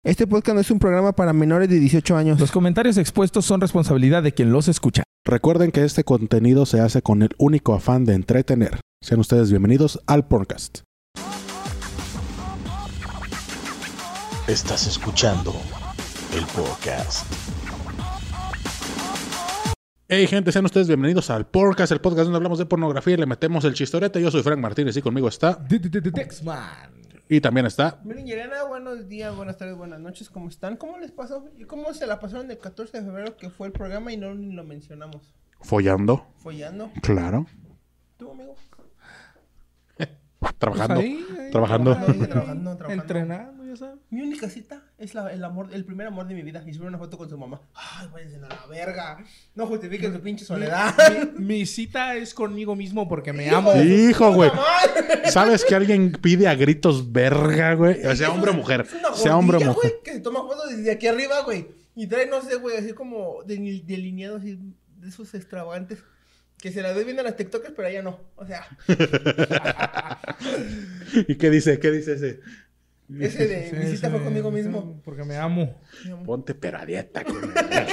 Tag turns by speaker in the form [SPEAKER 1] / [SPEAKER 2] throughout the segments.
[SPEAKER 1] Este podcast no es un programa para menores de 18 años.
[SPEAKER 2] Los comentarios expuestos son responsabilidad de quien los escucha.
[SPEAKER 3] Recuerden que este contenido se hace con el único afán de entretener. Sean ustedes bienvenidos al podcast.
[SPEAKER 4] Estás escuchando el podcast.
[SPEAKER 3] Hey gente, sean ustedes bienvenidos al podcast, el podcast donde hablamos de pornografía y le metemos el chistorete. Yo soy Frank Martínez y conmigo está...
[SPEAKER 2] Dexman.
[SPEAKER 3] Y también está...
[SPEAKER 1] Miren, Yelena, buenos días, buenas tardes, buenas noches, ¿cómo están? ¿Cómo les pasó? ¿Y cómo se la pasaron el 14 de febrero que fue el programa y no ni lo mencionamos?
[SPEAKER 3] Follando.
[SPEAKER 1] Follando.
[SPEAKER 3] Claro.
[SPEAKER 1] ¿Tú, amigo?
[SPEAKER 3] Trabajando.
[SPEAKER 2] Pues ahí,
[SPEAKER 3] Trabajando.
[SPEAKER 1] Trabajando.
[SPEAKER 2] Entrenando, ya sabes.
[SPEAKER 1] Mi única cita es el primer amor de mi vida. Y subieron una foto con su mamá. Ay, váyanse a la verga. No justifiquen su pinche soledad.
[SPEAKER 2] Mi cita es conmigo mismo porque me amo.
[SPEAKER 3] Hijo, güey. ¿Sabes que alguien pide a gritos verga, güey? O sea, hombre o mujer.
[SPEAKER 1] Es una
[SPEAKER 3] Sea hombre o
[SPEAKER 1] gordilla,
[SPEAKER 3] mujer.
[SPEAKER 1] güey, que se toma fotos desde aquí arriba, güey. Y trae, no sé, güey, así como delineados así, de esos extravagantes. Que se la doy viendo a las TikTokers, pero ella no. O sea.
[SPEAKER 3] ¿Y qué dice? ¿Qué dice ese?
[SPEAKER 1] Ese de mi cita fue conmigo mismo.
[SPEAKER 2] Porque me amo.
[SPEAKER 3] Ponte pero a dieta, güey.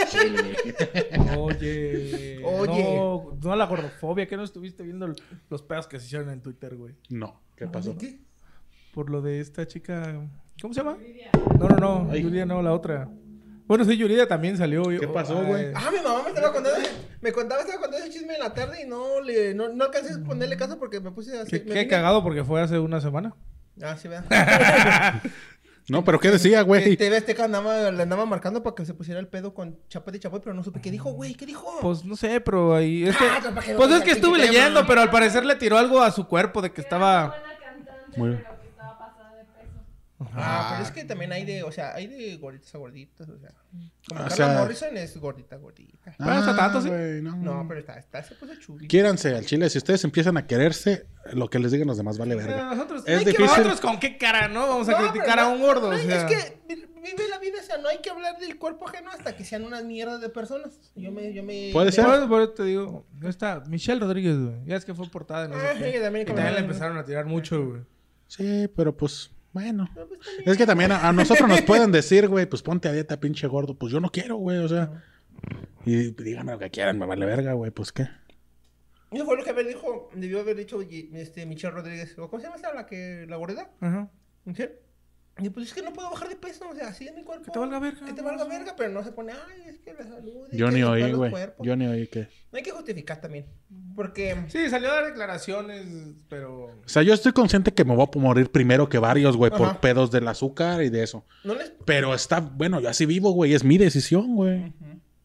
[SPEAKER 2] Oye. No la gordofobia. ¿Qué no estuviste viendo los pedos que se hicieron en Twitter, güey?
[SPEAKER 3] No, ¿qué pasó?
[SPEAKER 1] ¿Qué?
[SPEAKER 2] Por lo de esta chica... ¿Cómo se llama? No.
[SPEAKER 3] Ay.
[SPEAKER 2] Julia no, la otra. Bueno, sí, Yuridia también salió.
[SPEAKER 3] ¿Qué pasó, güey?
[SPEAKER 1] Ah, mi mamá estaba contando ese chisme en la tarde y no alcancé a ponerle caso porque me puse así.
[SPEAKER 2] Qué cagado porque fue hace una semana.
[SPEAKER 1] Ah, sí, ¿verdad?
[SPEAKER 3] No, pero ¿qué decía, güey?
[SPEAKER 1] TV Azteca le andaba marcando para que se pusiera el pedo con Chapoy de Chapoy, pero no supe qué dijo, güey, ¿qué dijo?
[SPEAKER 2] Pues no sé, pero ahí...
[SPEAKER 1] ¿para qué no
[SPEAKER 2] pues
[SPEAKER 1] te
[SPEAKER 2] es que
[SPEAKER 1] el
[SPEAKER 2] estuve
[SPEAKER 1] pinche
[SPEAKER 2] leyendo,
[SPEAKER 1] tema?
[SPEAKER 2] pero al parecer le tiró algo a su cuerpo de que estaba...
[SPEAKER 3] Muy-
[SPEAKER 5] Muy... pero que estaba pasada de peso.
[SPEAKER 1] Pero es que también hay de gorditas a gorditas, o sea. Como
[SPEAKER 3] O
[SPEAKER 1] Carla
[SPEAKER 3] sea-
[SPEAKER 1] Morrison es gordita.
[SPEAKER 2] Pero no está tanto, ¿sí?
[SPEAKER 3] güey, no.
[SPEAKER 1] No, pero se puso chuli.
[SPEAKER 3] Quiéranse al chile. Si ustedes empiezan a quererse, lo que les digan los demás vale verga.
[SPEAKER 2] Nosotros,
[SPEAKER 3] Es
[SPEAKER 2] hay que-
[SPEAKER 3] difícil.
[SPEAKER 2] nosotros con qué cara, ¿no? Vamos a criticar a un gordo, o sea...
[SPEAKER 1] Es que vive la vida, o sea, no hay que hablar del cuerpo ajeno hasta que sean unas mierdas de personas. Yo me...
[SPEAKER 3] Puede ser.
[SPEAKER 2] Por eso te digo, esta Michelle Rodríguez, güey. Ya es que fue portada de no sé
[SPEAKER 1] Ah,
[SPEAKER 2] qué.
[SPEAKER 1] sí, también
[SPEAKER 2] Y también le
[SPEAKER 1] como-
[SPEAKER 2] empezaron a tirar mucho, güey.
[SPEAKER 3] Sí, pero pues, bueno. Es que también a nosotros nos pueden decir, güey, pues ponte a dieta, pinche gordo. Pues yo no quiero, güey, o sea. Y díganme lo que quieran, me vale verga, güey, pues qué.
[SPEAKER 1] Eso fue lo que debió haber dicho Michelle Rodríguez. ¿Cómo se llama esa? La gordita.
[SPEAKER 2] Ajá.
[SPEAKER 1] ¿Sí? Y pues es que no puedo bajar de peso, o sea, así es mi cuerpo.
[SPEAKER 2] Que te valga verga.
[SPEAKER 1] Que te valga verga, pero no se pone, ay, es que la salud. hay
[SPEAKER 3] Yo
[SPEAKER 1] que
[SPEAKER 3] ni
[SPEAKER 1] aceptar
[SPEAKER 3] oí,
[SPEAKER 1] los
[SPEAKER 3] güey.
[SPEAKER 1] cuerpos.
[SPEAKER 3] Yo ni oí que.
[SPEAKER 1] No hay que justificar también. Porque.
[SPEAKER 2] Sí, salió a dar declaraciones, pero...
[SPEAKER 3] O sea, yo estoy consciente que me voy a morir primero que varios, güey, por
[SPEAKER 1] Ajá.
[SPEAKER 3] pedos del azúcar y de eso.
[SPEAKER 1] No les.
[SPEAKER 3] Pero está, bueno, yo así vivo, güey, es mi decisión, güey.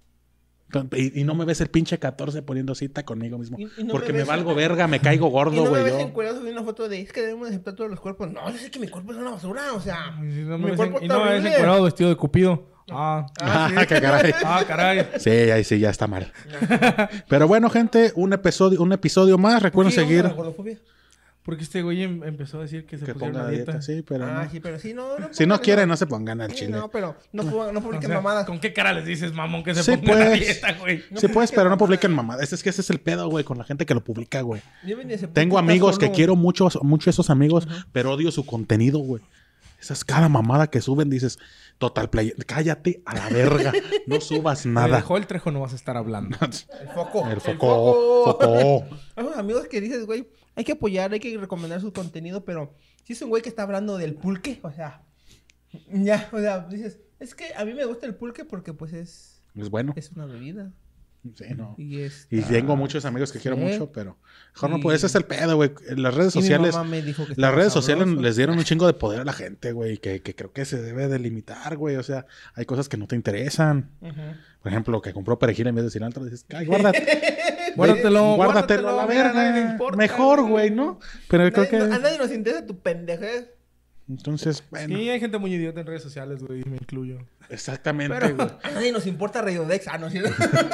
[SPEAKER 3] Y no me ves el pinche 14 poniendo cita conmigo mismo.
[SPEAKER 1] Y no
[SPEAKER 3] porque
[SPEAKER 1] me
[SPEAKER 3] me
[SPEAKER 1] ves-
[SPEAKER 3] valgo verga, me caigo
[SPEAKER 1] Y
[SPEAKER 3] gordo,
[SPEAKER 1] no me
[SPEAKER 3] güey.
[SPEAKER 1] ves
[SPEAKER 3] yo.
[SPEAKER 1] encuerado subiendo una foto de es que debemos aceptar todos los cuerpos. No, yo sé que mi cuerpo es una basura, o sea.
[SPEAKER 2] Y no
[SPEAKER 1] mi
[SPEAKER 2] me ves,
[SPEAKER 1] cuerpo
[SPEAKER 2] y
[SPEAKER 1] está
[SPEAKER 2] no me ves
[SPEAKER 1] horrible.
[SPEAKER 2] encuadrado vestido de Cupido.
[SPEAKER 3] Ah, qué caray.
[SPEAKER 2] Caray.
[SPEAKER 3] Sí, ahí sí, ya está mal. Pero bueno, gente, un episodio más. Recuerden
[SPEAKER 1] ¿Por qué
[SPEAKER 3] seguir.
[SPEAKER 1] vamos a la gordofobia?
[SPEAKER 2] Porque este güey empezó a decir que se
[SPEAKER 3] Que
[SPEAKER 2] pusiera
[SPEAKER 3] ponga
[SPEAKER 2] una dieta.
[SPEAKER 3] dieta, sí, pero no.
[SPEAKER 1] Sí, pero sí, no.
[SPEAKER 3] Si no
[SPEAKER 1] pongan
[SPEAKER 3] quieren,
[SPEAKER 1] eso.
[SPEAKER 3] no se pongan al
[SPEAKER 1] Sí,
[SPEAKER 3] chile.
[SPEAKER 1] no, pero no
[SPEAKER 2] O
[SPEAKER 1] publiquen
[SPEAKER 2] sea,
[SPEAKER 1] mamadas.
[SPEAKER 2] ¿con qué cara les dices, mamón, que se
[SPEAKER 3] Sí,
[SPEAKER 2] ponga la
[SPEAKER 3] pues.
[SPEAKER 2] dieta, güey?
[SPEAKER 1] No
[SPEAKER 3] Sí, pues,
[SPEAKER 1] publiquen
[SPEAKER 3] pero no
[SPEAKER 1] mamadas.
[SPEAKER 3] publiquen mamadas. Es que ese es el pedo, güey, con la gente que lo publica, güey.
[SPEAKER 1] Yo venía ese
[SPEAKER 3] Tengo
[SPEAKER 1] puto
[SPEAKER 3] amigos que
[SPEAKER 1] solo.
[SPEAKER 3] quiero mucho esos amigos, pero odio su contenido, güey. Esas cada mamada que suben, dices, total play, cállate a la verga, no subas
[SPEAKER 2] Me
[SPEAKER 3] nada.
[SPEAKER 2] dejó el Trejo, no vas a estar hablando.
[SPEAKER 1] El foco.
[SPEAKER 3] El foco.
[SPEAKER 1] Hay unos amigos que dices, güey, hay que apoyar, hay que recomendar su contenido, pero si es un güey que está hablando del pulque, o sea, ya, o sea, dices, es que a mí me gusta el pulque porque pues es
[SPEAKER 3] Es bueno.
[SPEAKER 1] una bebida.
[SPEAKER 3] Sí, no.
[SPEAKER 1] Y
[SPEAKER 3] Y tengo muchos amigos que quiero
[SPEAKER 1] Sí.
[SPEAKER 3] mucho, pero... Mejor no,
[SPEAKER 1] Y-
[SPEAKER 3] pues ese es el pedo, güey. Las redes
[SPEAKER 1] Y mi
[SPEAKER 3] sociales...
[SPEAKER 1] mamá me dijo que
[SPEAKER 3] Las
[SPEAKER 1] estaba
[SPEAKER 3] redes sociales
[SPEAKER 1] sabroso.
[SPEAKER 3] les dieron un chingo de poder a la gente, güey, que creo que se debe de limitar, güey. O sea, hay cosas que no te interesan.
[SPEAKER 1] Ujú.
[SPEAKER 3] Por ejemplo, que compró perejil en vez de cilantro, dices, ay, guárdate.
[SPEAKER 2] Guárdatelo.
[SPEAKER 3] a la
[SPEAKER 2] mira, a nadie le
[SPEAKER 3] verga.
[SPEAKER 2] importa,
[SPEAKER 3] Mejor, güey, ¿no? Pero creo que...
[SPEAKER 1] A nadie nos interesa tu pendejez.
[SPEAKER 3] Entonces, bueno,
[SPEAKER 2] Sí, hay gente muy idiota en redes sociales, güey, me incluyo.
[SPEAKER 3] exactamente,
[SPEAKER 2] Pero-
[SPEAKER 3] güey.
[SPEAKER 1] A nadie nos importa Radiodex. ¿No es cierto?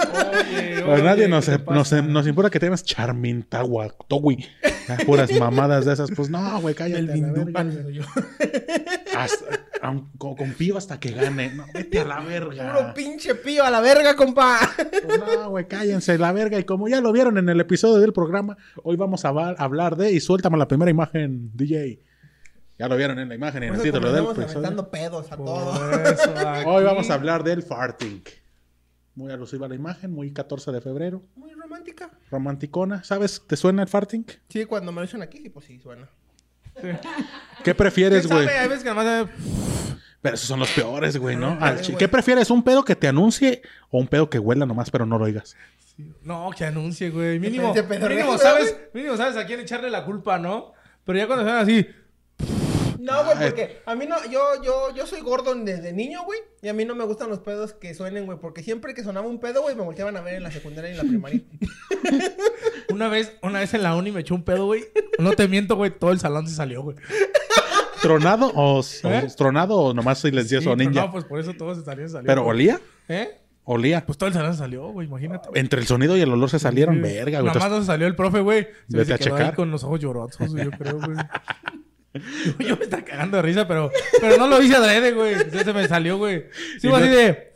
[SPEAKER 3] A nadie nos importa que te llames Charmintawa, Towi. Puras mamadas de esas. Pues no, güey, cállate.
[SPEAKER 1] El
[SPEAKER 3] a la
[SPEAKER 1] Bindú.
[SPEAKER 3] verga.
[SPEAKER 1] Ah, no, soy yo.
[SPEAKER 3] Confío hasta que gane. No, vete a la
[SPEAKER 1] Puro
[SPEAKER 3] verga.
[SPEAKER 1] pinche pío a la verga, compa.
[SPEAKER 3] Pues no, güey, cállense la verga. Y como ya lo vieron en el episodio del programa, hoy vamos a hablar de... Y suéltame la primera imagen, DJ. Ya lo vieron en la imagen y en
[SPEAKER 1] Por
[SPEAKER 3] el
[SPEAKER 1] eso
[SPEAKER 3] título del
[SPEAKER 1] comenzamos
[SPEAKER 3] episodio.
[SPEAKER 1] aventando pedos a
[SPEAKER 2] Por
[SPEAKER 1] todos.
[SPEAKER 2] eso, aquí-
[SPEAKER 3] Hoy vamos a hablar del farting. Muy alusiva a la imagen, muy 14 de febrero.
[SPEAKER 1] Muy romántica.
[SPEAKER 3] Romanticona. ¿Sabes? ¿Te suena el farting?
[SPEAKER 1] Sí, cuando me lo echan aquí, sí, pues sí, suena.
[SPEAKER 3] ¿Qué prefieres,
[SPEAKER 2] ¿Quién
[SPEAKER 3] güey?
[SPEAKER 2] sabe? Hay veces que además...
[SPEAKER 3] Pero esos son los peores, güey, ¿no?
[SPEAKER 1] Ay, güey.
[SPEAKER 3] ¿Qué prefieres? ¿Un pedo que te anuncie o un pedo que huela nomás pero no lo oigas?
[SPEAKER 2] No, que anuncie, güey. Mínimo,
[SPEAKER 1] Te pedorrea,
[SPEAKER 2] mínimo sabes a quién echarle la culpa, ¿no? Pero ya cuando suenan así...
[SPEAKER 1] No, güey, porque a mí no, yo soy gordo desde niño, güey. Y a mí no me gustan los pedos que suenen, güey. Porque siempre que sonaba un pedo, güey, me volteaban a ver en la secundaria y en la primaria.
[SPEAKER 2] Una vez en la uni me echó un pedo, güey. No te miento, güey. Todo el salón se salió, güey.
[SPEAKER 3] ¿Tronado o
[SPEAKER 2] ¿Eh?
[SPEAKER 3] tronado o nomás silencioso
[SPEAKER 2] Sí, pero
[SPEAKER 3] ninja?
[SPEAKER 2] no, pues por eso todo se salió.
[SPEAKER 3] ¿Pero
[SPEAKER 2] güey.
[SPEAKER 3] olía?
[SPEAKER 2] ¿Eh?
[SPEAKER 3] Olía.
[SPEAKER 2] Pues todo el salón se salió, güey. Imagínate.
[SPEAKER 3] Entre el sonido y el olor se salieron,
[SPEAKER 2] Sí.
[SPEAKER 3] verga, güey.
[SPEAKER 2] Nada más no se salió el profe, güey.
[SPEAKER 3] Vete
[SPEAKER 2] Se
[SPEAKER 3] a
[SPEAKER 2] quedó
[SPEAKER 3] checar.
[SPEAKER 2] ahí con los ojos llorosos, yo creo, güey. Yo me estaba cagando de risa, pero no lo hice adrede, güey. Ya se me salió, güey. Sí,
[SPEAKER 3] Y
[SPEAKER 2] así
[SPEAKER 3] no-
[SPEAKER 2] de...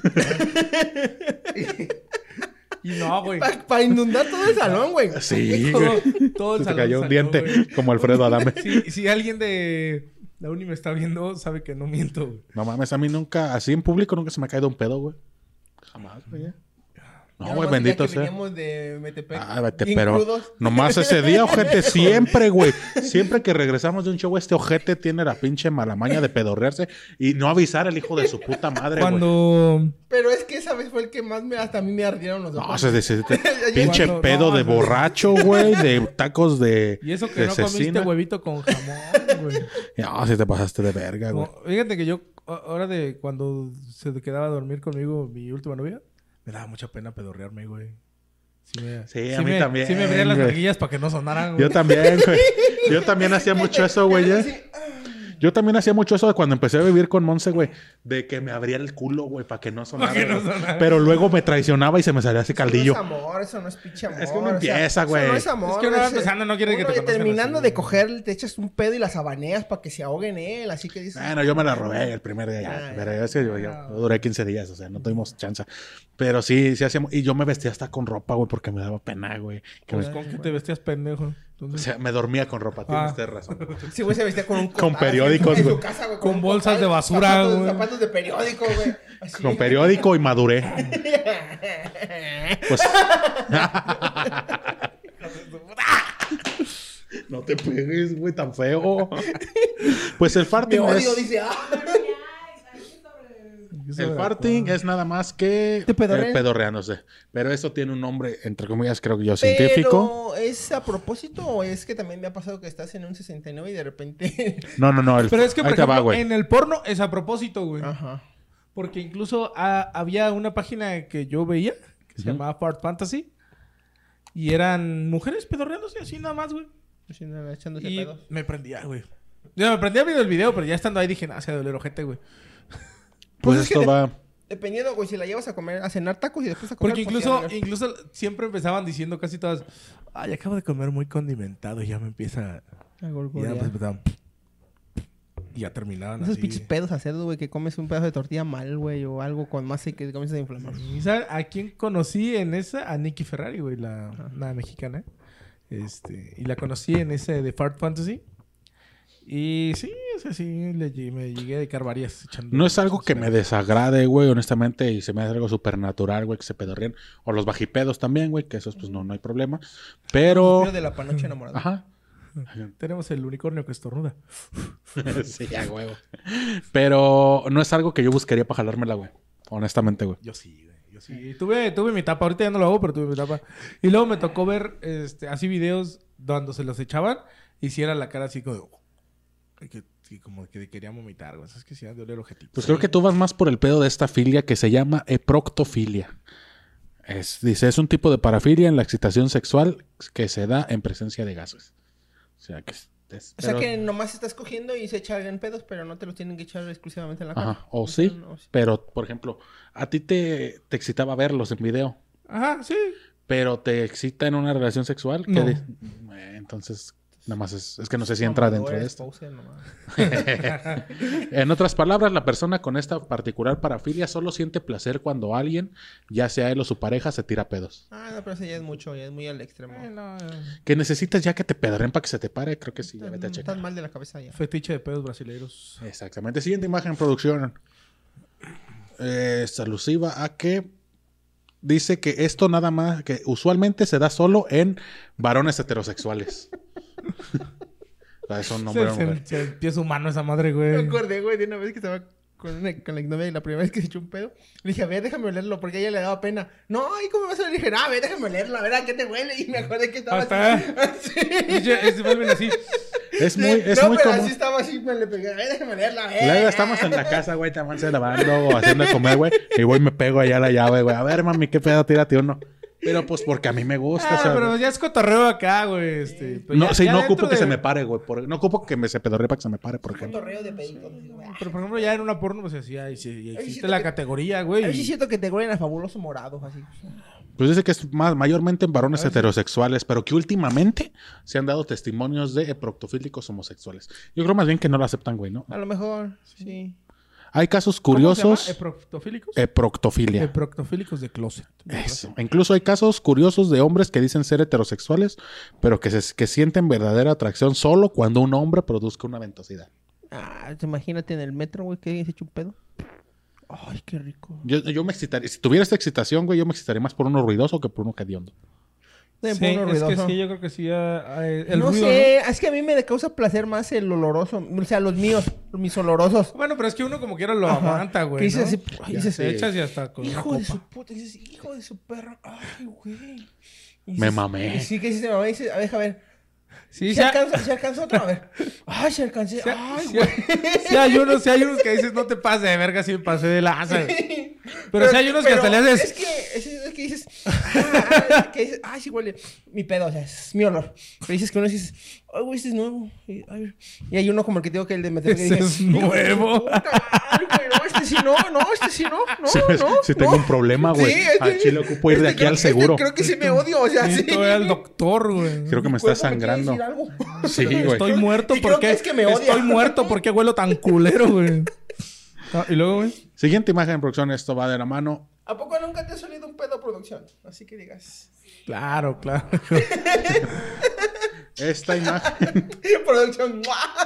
[SPEAKER 2] Y no, güey.
[SPEAKER 1] Para inundar todo el salón, güey.
[SPEAKER 3] Sí, güey.
[SPEAKER 2] Todo el
[SPEAKER 3] Se te
[SPEAKER 2] salón
[SPEAKER 3] cayó un
[SPEAKER 2] salió,
[SPEAKER 3] diente
[SPEAKER 2] güey.
[SPEAKER 3] como Alfredo Adame.
[SPEAKER 2] Si alguien de la uni me está viendo, sabe que no miento, güey.
[SPEAKER 3] No mames, a mí nunca, así en público nunca se me ha caído un pedo, güey. Jamás, güey. No,
[SPEAKER 1] Ya
[SPEAKER 3] güey,
[SPEAKER 1] nomás el día
[SPEAKER 3] bendito
[SPEAKER 1] que
[SPEAKER 3] sea.
[SPEAKER 1] veníamos de Metepec.
[SPEAKER 3] Ah, vete,
[SPEAKER 1] bien
[SPEAKER 3] pero
[SPEAKER 1] crudos.
[SPEAKER 3] nomás ese día, ojete, siempre, güey. Siempre que regresamos de un show, este ojete tiene la pinche mala maña de pedorrearse y no avisar al hijo de su puta madre, güey.
[SPEAKER 2] Cuando...
[SPEAKER 1] Pero es que esa vez fue el que más hasta a mí me ardieron los ojos.
[SPEAKER 3] No, pinche
[SPEAKER 2] Cuando-
[SPEAKER 3] pedo
[SPEAKER 2] no,
[SPEAKER 3] de
[SPEAKER 2] no.
[SPEAKER 3] borracho, güey, de tacos de
[SPEAKER 2] Y eso que
[SPEAKER 3] de
[SPEAKER 2] no comiste
[SPEAKER 3] cecina.
[SPEAKER 2] huevito con jamón, güey.
[SPEAKER 3] No, si te pasaste de verga, güey.
[SPEAKER 2] No, fíjate que yo, ahora de cuando se quedaba a dormir conmigo mi última novia, me daba mucha pena pedorrearme, güey.
[SPEAKER 3] Sí, a mí también,
[SPEAKER 2] Sí me abría las
[SPEAKER 3] güey.
[SPEAKER 2] verguillas para que no sonaran, güey.
[SPEAKER 3] Yo también, güey. Yo también hacía mucho eso, güey. Yo también hacía mucho eso de cuando empecé a vivir con Monse, güey. De que me abría el culo, güey, para que no sonara.
[SPEAKER 2] que no
[SPEAKER 3] güey.
[SPEAKER 2] sonara.
[SPEAKER 3] Pero luego me traicionaba y se me salía ese caldillo.
[SPEAKER 1] Eso no es amor, eso no es pinche amor.
[SPEAKER 3] Es que uno
[SPEAKER 1] o sea,
[SPEAKER 3] empieza, güey.
[SPEAKER 1] Eso no es amor.
[SPEAKER 2] Es que uno va
[SPEAKER 1] ese-
[SPEAKER 2] empezando, no quiere que
[SPEAKER 1] uno
[SPEAKER 2] te
[SPEAKER 1] ya
[SPEAKER 2] conozcan
[SPEAKER 1] terminando
[SPEAKER 2] así,
[SPEAKER 1] de
[SPEAKER 2] güey.
[SPEAKER 1] coger, te echas un pedo y las abaneas para que se ahogue en él. Así que dices...
[SPEAKER 3] Bueno, yo me la robé el primer día. Ya,
[SPEAKER 1] Ah,
[SPEAKER 3] pero es que yo duré 15 días, o sea, no tuvimos chance. Pero sí hacíamos. Y yo me vestía hasta con ropa, güey, porque me daba pena, güey. Que
[SPEAKER 2] Pues
[SPEAKER 3] me-
[SPEAKER 2] con que te vestías pendejo.
[SPEAKER 3] O
[SPEAKER 2] Entonces,
[SPEAKER 3] sea, me dormía con ropa, tienes usted razón.
[SPEAKER 1] Sí, güey, se vestía con un
[SPEAKER 3] Con
[SPEAKER 1] costal,
[SPEAKER 3] periódicos,
[SPEAKER 1] así, en su
[SPEAKER 3] güey.
[SPEAKER 1] casa, güey,
[SPEAKER 2] Con
[SPEAKER 1] un
[SPEAKER 2] bolsas
[SPEAKER 1] costal,
[SPEAKER 2] de basura,
[SPEAKER 1] zapatos,
[SPEAKER 2] güey.
[SPEAKER 1] Zapatos de periódico, güey. Así.
[SPEAKER 3] Con periódico y maduré. Pues. No te pegues, güey, tan feo. Pues el
[SPEAKER 1] Me
[SPEAKER 3] farting
[SPEAKER 1] odio,
[SPEAKER 3] es...
[SPEAKER 1] dice.
[SPEAKER 3] El farting es nada más que
[SPEAKER 1] ¿Te pedorrean?
[SPEAKER 3] pedorreándose. Pero eso tiene un nombre, entre comillas, creo que yo, científico.
[SPEAKER 1] Pero, ¿es a propósito o es que también me ha pasado que estás en un 69 y de repente...
[SPEAKER 3] No.
[SPEAKER 2] pero es que, por
[SPEAKER 3] ahí te va,
[SPEAKER 2] ejemplo,
[SPEAKER 3] güey.
[SPEAKER 2] en el porno es a propósito, güey.
[SPEAKER 1] Ajá.
[SPEAKER 2] Porque incluso había una página que yo veía que se llamaba Fart Fantasy. Y eran mujeres pedorreándose así nada más, güey.
[SPEAKER 1] Así, nada, echándose
[SPEAKER 2] Y
[SPEAKER 1] pedos.
[SPEAKER 2] me prendía, güey. Yo me prendía viendo el video, pero ya estando ahí dije, nah, se doler ojete, güey.
[SPEAKER 3] Pues
[SPEAKER 1] es que
[SPEAKER 3] esto va...
[SPEAKER 1] Dependiendo, güey, si la llevas a comer, a cenar tacos y después a comer...
[SPEAKER 2] Porque
[SPEAKER 1] pues,
[SPEAKER 2] incluso,
[SPEAKER 1] ya, güey.
[SPEAKER 2] incluso siempre empezaban diciendo casi todas, ay, acabo de comer muy condimentado y ya me empieza...
[SPEAKER 1] A
[SPEAKER 2] Y ya
[SPEAKER 1] gorgorear.
[SPEAKER 2] pues empezaban... Y ya terminaban
[SPEAKER 1] Esos
[SPEAKER 2] así.
[SPEAKER 1] pinches pedos a cerdo, güey, que comes un pedazo de tortilla mal, güey, o algo con masa y que comienzas a inflamar.
[SPEAKER 2] ¿Y sabes a quién conocí en esa? A Nikki Ferrari, güey, la mexicana. Y la conocí en ese de Fart Fantasy. Y sí, o sea, sí, me llegué a dedicar varias echando...
[SPEAKER 3] No es algo que me desagrade, güey, honestamente, y se me hace algo supernatural, güey, que se pedorreen. O los bajipedos también, güey, que esos, pues, no hay problema. Pero...
[SPEAKER 1] Suspiro de la panoche enamorada.
[SPEAKER 3] Ajá.
[SPEAKER 2] Tenemos el unicornio que estornuda.
[SPEAKER 3] Sí, ya, güey. Pero no es algo que yo buscaría para jalármela, güey. Honestamente, güey.
[SPEAKER 2] Yo sí, güey. Yo sí. Tuve mi etapa. Ahorita ya no lo hago, pero tuve mi etapa. Y luego me tocó ver así videos donde se los echaban y si era la cara así como... como que quería vomitar, güey. Es que sí, de oler el ojetito.
[SPEAKER 3] Pues creo que tú vas más por el pedo de esta filia que se llama eproctofilia. Dice, es un tipo de parafilia en la excitación sexual que se da en presencia de gases. O sea, que
[SPEAKER 1] O sea que nomás estás cogiendo y se echan pedos, pero no te los tienen que echar exclusivamente en la cara.
[SPEAKER 3] Ajá, o sí,
[SPEAKER 1] No, sí.
[SPEAKER 3] pero, por ejemplo, a ti te excitaba verlos en video,
[SPEAKER 2] Ajá, sí.
[SPEAKER 3] pero ¿te excita en una relación sexual?
[SPEAKER 2] No.
[SPEAKER 3] Entonces, Nada más es que no sé si entra dentro de esto.
[SPEAKER 1] Poser nomás.
[SPEAKER 3] En otras palabras, la persona con esta particular parafilia solo siente placer cuando alguien, ya sea él o su pareja, se tira pedos.
[SPEAKER 1] Ah, no, pero eso ya es mucho, ya es muy al extremo.
[SPEAKER 3] Que necesitas ya que te pedorren para que se te pare, creo que sí, ya vete a checar.
[SPEAKER 1] Estás mal de la cabeza ya.
[SPEAKER 2] Fetiche de pedos brasileiros.
[SPEAKER 3] Exactamente. Siguiente imagen, producción. Es alusiva a que dice que esto nada más, que usualmente se da solo en varones heterosexuales. O sea, es un hombre o mujer.
[SPEAKER 2] Se empieza humano esa madre,
[SPEAKER 1] Me
[SPEAKER 2] güey.
[SPEAKER 1] acordé, güey, de una vez que estaba con la exnovia y la primera vez que se echó un pedo. Le dije, a ver, déjame olerlo, porque a ella le daba pena. No, ¿y cómo me vas a oler? Le dije, no, a ver, déjame olerlo, a ver, ¿a qué te huele? Y me acordé que estaba así.
[SPEAKER 2] Se vuelven así.
[SPEAKER 3] Es muy
[SPEAKER 1] pero
[SPEAKER 3] común.
[SPEAKER 1] así estaba así, me le pegué, a ver, déjame olerlo, a ver.
[SPEAKER 3] Luego estamos en la casa, güey, también se lavando o haciendo de comer, güey. Y voy y me pego allá a la llave, güey. A ver, mami, ¿qué pedo? Tírate uno. Pero pues porque a mí me gusta, o sea,
[SPEAKER 2] pero ya es cotorreo acá, güey. Pero
[SPEAKER 3] no,
[SPEAKER 2] ya-
[SPEAKER 3] sí,
[SPEAKER 2] ya
[SPEAKER 3] no
[SPEAKER 2] dentro
[SPEAKER 3] ocupo que
[SPEAKER 2] de-
[SPEAKER 3] se me pare, güey. No ocupo que me se pedorre para que se me pare, por ejemplo.
[SPEAKER 1] Torreo de peditos. Así, güey.
[SPEAKER 2] Pero por ejemplo, ya en una porno, pues así, ahí sí, existe
[SPEAKER 1] siento
[SPEAKER 2] la
[SPEAKER 1] que-
[SPEAKER 2] categoría,
[SPEAKER 1] A
[SPEAKER 2] güey.
[SPEAKER 1] ver si siento que te huelen a fabuloso morados, así.
[SPEAKER 3] Pues dice que es mayormente en varones heterosexuales, pero que últimamente se han dado testimonios de proctofílicos homosexuales. Yo creo más bien que no lo aceptan, güey, ¿no?
[SPEAKER 1] A lo mejor, sí.
[SPEAKER 3] Hay casos
[SPEAKER 2] ¿Cómo se
[SPEAKER 3] curiosos.
[SPEAKER 2] llama? ¿Eproctofílicos?
[SPEAKER 3] Proctofilia.
[SPEAKER 2] Eproctofílicos de closet.
[SPEAKER 3] Eso. Incluso hay casos curiosos de hombres que dicen ser heterosexuales, pero que sienten verdadera atracción solo cuando un hombre produzca una ventosidad.
[SPEAKER 1] Ah, imagínate en el metro, güey, que alguien se echó un pedo. Ay, qué rico.
[SPEAKER 3] Yo me excitaría. Si tuviera esta excitación, güey, yo me excitaría más por uno ruidoso que por uno hediondo.
[SPEAKER 1] Me
[SPEAKER 2] Sí,
[SPEAKER 1] pongo
[SPEAKER 2] es que
[SPEAKER 1] ruidoso.
[SPEAKER 2] sí, yo creo que sí. El
[SPEAKER 1] No
[SPEAKER 2] ruido,
[SPEAKER 1] sé, es que a mí me causa placer más el oloroso. O sea, los míos, mis olorosos.
[SPEAKER 2] ¿no? Bueno, pero es que uno como quiera lo
[SPEAKER 1] Ajá.
[SPEAKER 2] aguanta, güey.
[SPEAKER 1] Que dices
[SPEAKER 2] ¿no?
[SPEAKER 1] así, ay, dices,
[SPEAKER 2] Se echas y hasta con
[SPEAKER 1] hijo
[SPEAKER 2] una
[SPEAKER 1] de su
[SPEAKER 2] copa.
[SPEAKER 1] puta. Dices, hijo de su perra. Ay, güey. Y
[SPEAKER 3] Me
[SPEAKER 1] dices-
[SPEAKER 3] mamé.
[SPEAKER 1] y sí, que dices, mamá, dices, a ver, a ver.
[SPEAKER 2] Sí,
[SPEAKER 1] ¿Se alcanza otra? A ver. Ay, se alcancé.
[SPEAKER 2] Sí,
[SPEAKER 1] Ay,
[SPEAKER 2] sí,
[SPEAKER 1] güey.
[SPEAKER 2] sí hay unos que dices, no te pases de verga, sí me pasé de lanza, güey. Pero sí hay unos que hasta le haces...
[SPEAKER 1] Es que dices... que dices, ay, sí huele. Mi pedo, o sea, es mi olor. Pero dices que uno dices... Ay, güey, este es nuevo. Y hay uno como el que tengo que el de meter que
[SPEAKER 2] Ese
[SPEAKER 1] dije...
[SPEAKER 2] es nuevo.
[SPEAKER 1] Puta madre, güey, no, este sí no, este sí no,
[SPEAKER 3] Si tengo un problema, güey, al chile ocupo ir de aquí al seguro.
[SPEAKER 1] Creo que sí me odio, o sea, sí.
[SPEAKER 2] Sí, al doctor, güey.
[SPEAKER 3] Creo que me
[SPEAKER 1] Mi
[SPEAKER 3] está
[SPEAKER 1] cuerpo me quiere
[SPEAKER 3] sangrando.
[SPEAKER 1] decir algo.
[SPEAKER 3] Sí, güey.
[SPEAKER 2] Estoy muerto
[SPEAKER 1] Y creo
[SPEAKER 2] porque...
[SPEAKER 1] que es que me odia.
[SPEAKER 2] Estoy muerto porque huelo tan culero, güey. Ah, y luego, güey...
[SPEAKER 3] Siguiente imagen en producción, esto va de la mano.
[SPEAKER 1] ¿A poco nunca te ha salido un pedo producción? Así que digas...
[SPEAKER 2] Claro, claro.
[SPEAKER 3] Esta imagen.
[SPEAKER 1] Producción.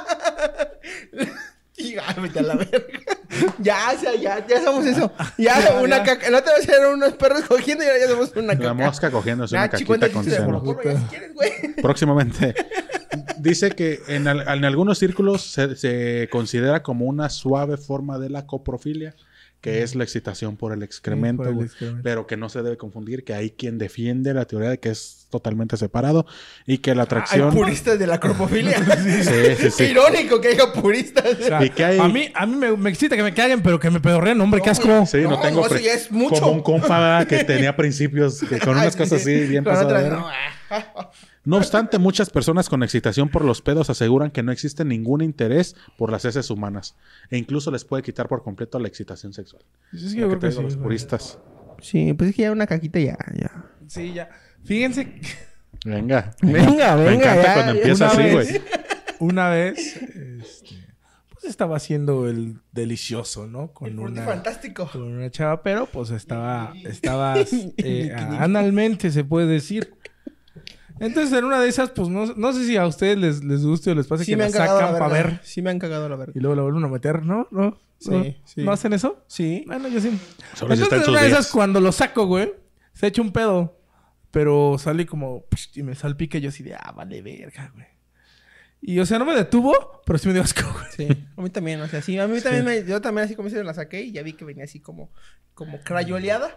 [SPEAKER 1] Y vete a la verga. Ya, o sea, ya somos eso. Ya, una caca. La otra vez eran unos perros cogiendo y ahora ya somos una caca.
[SPEAKER 3] La mosca cogiendo
[SPEAKER 1] Ya,
[SPEAKER 3] una
[SPEAKER 1] chico,
[SPEAKER 3] caquita con
[SPEAKER 1] de
[SPEAKER 3] seno.
[SPEAKER 1] Polo Polo, ya si quieres, güey.
[SPEAKER 3] Próximamente. Dice que en algunos círculos se considera como una suave forma de la coprofilia, que es la excitación por el excremento,
[SPEAKER 2] por el
[SPEAKER 3] güey.
[SPEAKER 2] excremento.
[SPEAKER 3] Pero que no se debe confundir, que hay quien defiende la teoría de que es totalmente separado y que la
[SPEAKER 1] Hay
[SPEAKER 3] atracción...
[SPEAKER 1] puristas de la cropofilia.
[SPEAKER 3] Sí, sí.
[SPEAKER 1] Irónico que haya puristas.
[SPEAKER 2] O sea,
[SPEAKER 3] ¿Y qué hay?
[SPEAKER 2] A mí me excita que me caguen, pero que me pedorreen, hombre, qué asco.
[SPEAKER 3] Sí, no
[SPEAKER 1] No,
[SPEAKER 3] tengo...
[SPEAKER 1] no, eso ya es mucho.
[SPEAKER 3] Como un compa que tenía principios que con unas cosas así bien
[SPEAKER 1] Con
[SPEAKER 3] pasadas.
[SPEAKER 1] otras,
[SPEAKER 3] de
[SPEAKER 1] no.
[SPEAKER 3] verga. No obstante, muchas personas con excitación por los pedos aseguran que no existe ningún interés por las heces humanas e incluso les puede quitar por completo la excitación sexual.
[SPEAKER 2] Es que
[SPEAKER 3] Lo
[SPEAKER 2] yo
[SPEAKER 3] que
[SPEAKER 2] creo
[SPEAKER 3] te
[SPEAKER 2] que
[SPEAKER 3] digo,
[SPEAKER 2] sí,
[SPEAKER 3] los
[SPEAKER 2] güey.
[SPEAKER 3] puristas.
[SPEAKER 1] Sí, pues es que ya una caquita ya.
[SPEAKER 2] Sí, ya. Fíjense,
[SPEAKER 3] Venga.
[SPEAKER 1] Venga,
[SPEAKER 3] Me encanta
[SPEAKER 1] ya,
[SPEAKER 3] cuando
[SPEAKER 1] ya.
[SPEAKER 3] empieza
[SPEAKER 2] una
[SPEAKER 3] así,
[SPEAKER 2] vez-
[SPEAKER 3] güey.
[SPEAKER 2] una vez, pues estaba haciendo el delicioso, ¿no?
[SPEAKER 1] El frutti fantástico.
[SPEAKER 2] Con una chava, pero pues estaba analmente, se puede decir. Entonces, en una de esas, pues no sé si a ustedes les guste o les pase
[SPEAKER 1] Sí
[SPEAKER 2] que
[SPEAKER 1] me
[SPEAKER 2] la
[SPEAKER 1] han cagado la
[SPEAKER 2] sacan para
[SPEAKER 1] verga.
[SPEAKER 2] ver
[SPEAKER 1] Sí me han cagado la verga.
[SPEAKER 2] y luego la vuelven a meter, ¿no?
[SPEAKER 1] Sí, sí.
[SPEAKER 2] ¿No hacen eso?
[SPEAKER 1] Sí.
[SPEAKER 2] Bueno, yo sí.
[SPEAKER 3] Solo si está en
[SPEAKER 2] Entonces, en
[SPEAKER 3] sus
[SPEAKER 2] una de
[SPEAKER 3] días.
[SPEAKER 2] esas, cuando lo saco, güey, se echa un pedo. Pero sale como... y me salpica y yo así de... vale verga, güey. Y, o sea, no me detuvo, pero sí me dio asco, güey.
[SPEAKER 1] Sí, a mí también, o sea, sí, a mí también yo también así como se la saqué y ya vi que venía así como crayoleada